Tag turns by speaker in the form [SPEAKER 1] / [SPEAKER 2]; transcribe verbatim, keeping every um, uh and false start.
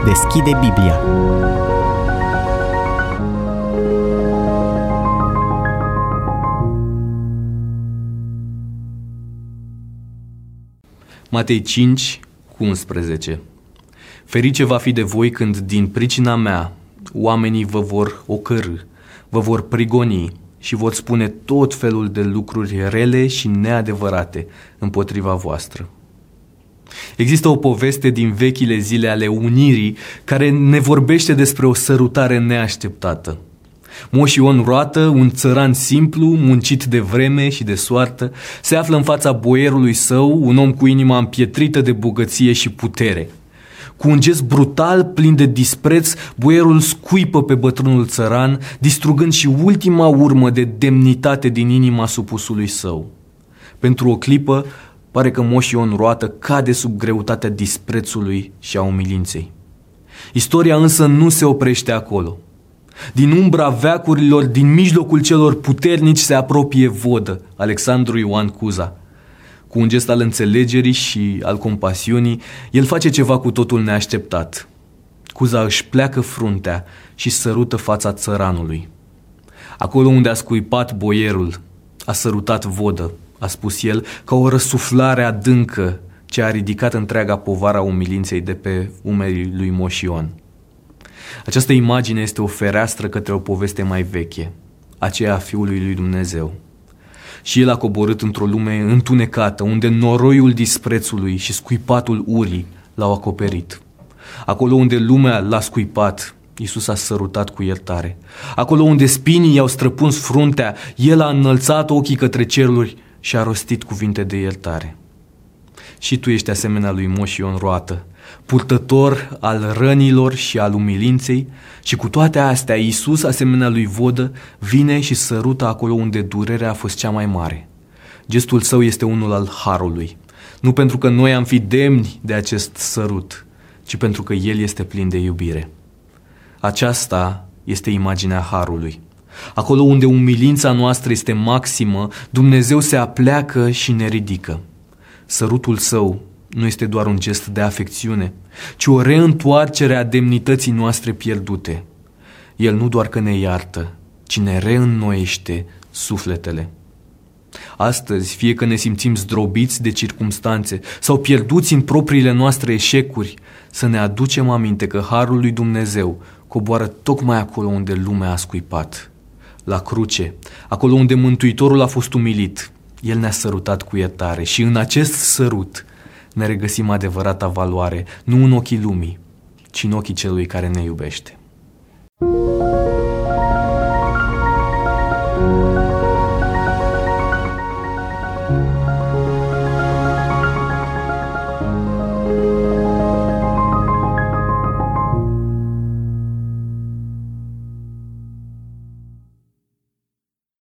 [SPEAKER 1] deschide Biblia.
[SPEAKER 2] Matei cinci, cu unsprezece. Ferice va fi de voi când din pricina mea oamenii vă vor ocărî, vă vor prigoni și vor spune tot felul de lucruri rele și neadevărate împotriva voastră. Există o poveste din vechile zile ale unirii care ne vorbește despre o sărutare neașteptată. Moș Ion Roată, un țăran simplu, muncit de vreme și de soartă, se află în fața boierului său, un om cu inima împietrită de bogăție și putere. Cu un gest brutal, plin de dispreț, boierul scuipă pe bătrânul țăran, distrugând și ultima urmă de demnitate din inima supusului său. Pentru o clipă, pare că Moș Ion Roată cade sub greutatea disprețului și a umilinței. Istoria însă nu se oprește acolo. Din umbra veacurilor, din mijlocul celor puternici se apropie Vodă, Alexandru Ioan Cuza. Cu un gest al înțelegerii și al compasiunii, el face ceva cu totul neașteptat. Cuza își pleacă fruntea și sărută fața țăranului. Acolo unde a scuipat boierul, a sărutat Vodă, a spus el, ca o răsuflare adâncă ce a ridicat întreaga povara umilinței de pe umerii lui Moș Ion. Această imagine este o fereastră către o poveste mai veche, aceea a Fiului lui Dumnezeu. Și el a coborât într-o lume întunecată, unde noroiul disprețului și scuipatul urii l-au acoperit. Acolo unde lumea l-a scuipat, Iisus a sărutat cu iertare. Acolo unde spinii i-au străpuns fruntea, el a înălțat ochii către ceruri și a rostit cuvinte de iertare. Și tu ești asemenea lui Moș Ion Roată, purtător al rănilor și al umilinței, și cu toate astea Iisus, asemenea lui Vodă, vine și sărută acolo unde durerea a fost cea mai mare. Gestul său este unul al harului, nu pentru că noi am fi demni de acest sărut, ci pentru că El este plin de iubire. Aceasta este imaginea harului. Acolo unde umilința noastră este maximă, Dumnezeu se apleacă și ne ridică. Sărutul său nu este doar un gest de afecțiune, ci o reîntoarcere a demnității noastre pierdute. El nu doar că ne iartă, ci ne reînnoiește sufletele. Astăzi, fie că ne simțim zdrobiți de circumstanțe sau pierduți în propriile noastre eșecuri, să ne aducem aminte că harul lui Dumnezeu coboară tocmai acolo unde lumea a scuipat. La cruce, acolo unde Mântuitorul a fost umilit, El ne-a sărutat cu iertare și în acest sărut ne regăsim adevărata valoare, nu în ochii lumii, ci în ochii celui care ne iubește.